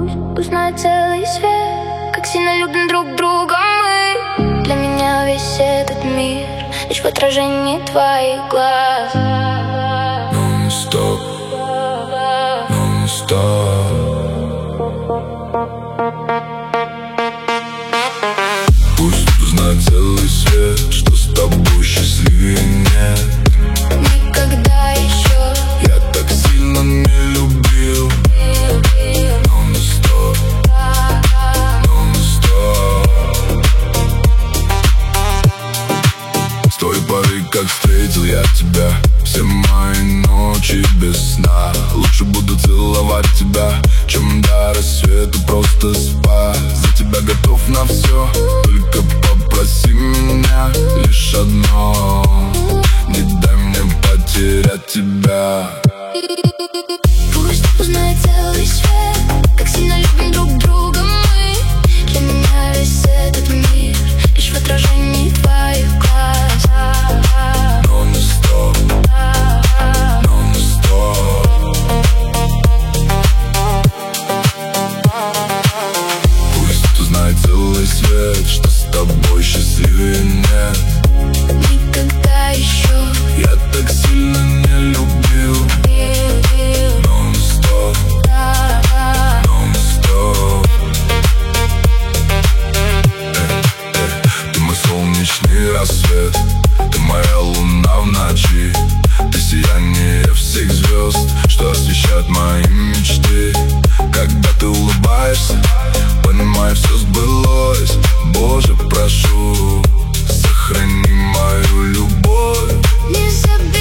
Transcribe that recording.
Пусть узнает целый свет, как сильно любим друг друга мы. Для меня весь этот мир лишь в отражении твоих глаз. Non-stop, non-stop. Пусть узнает целый свет, что с тобой счастливее нет. Никогда еще Я так сильно не любил. Non-stop, non-stop. С той поры, как встретил я тебя, все мои ночи без сна. Лучше буду целовать тебя, чем до рассвета просто спать. За тебя готов на все, только попроси меня лишь одно: не дай мне потерять тебя. пусть узнает целый свет, как сильно любим друг друга мы. Для меня весь этот мир лишь в отражении твоих глаз. Non-stop, non-stop. Пусть узнает целый свет, что с тобой счастливее нет. Никогда еще Я так сильно не любил. Non-stop, non-stop. Ты мой солнечный рассвет, ты моя луна в ночи. Ты сияние всех звезд, что освещают мои мечты. Когда ты улыбаешься, понимаю, все сбылось. Боже, прошу, сохрани мою любовь. не забудь.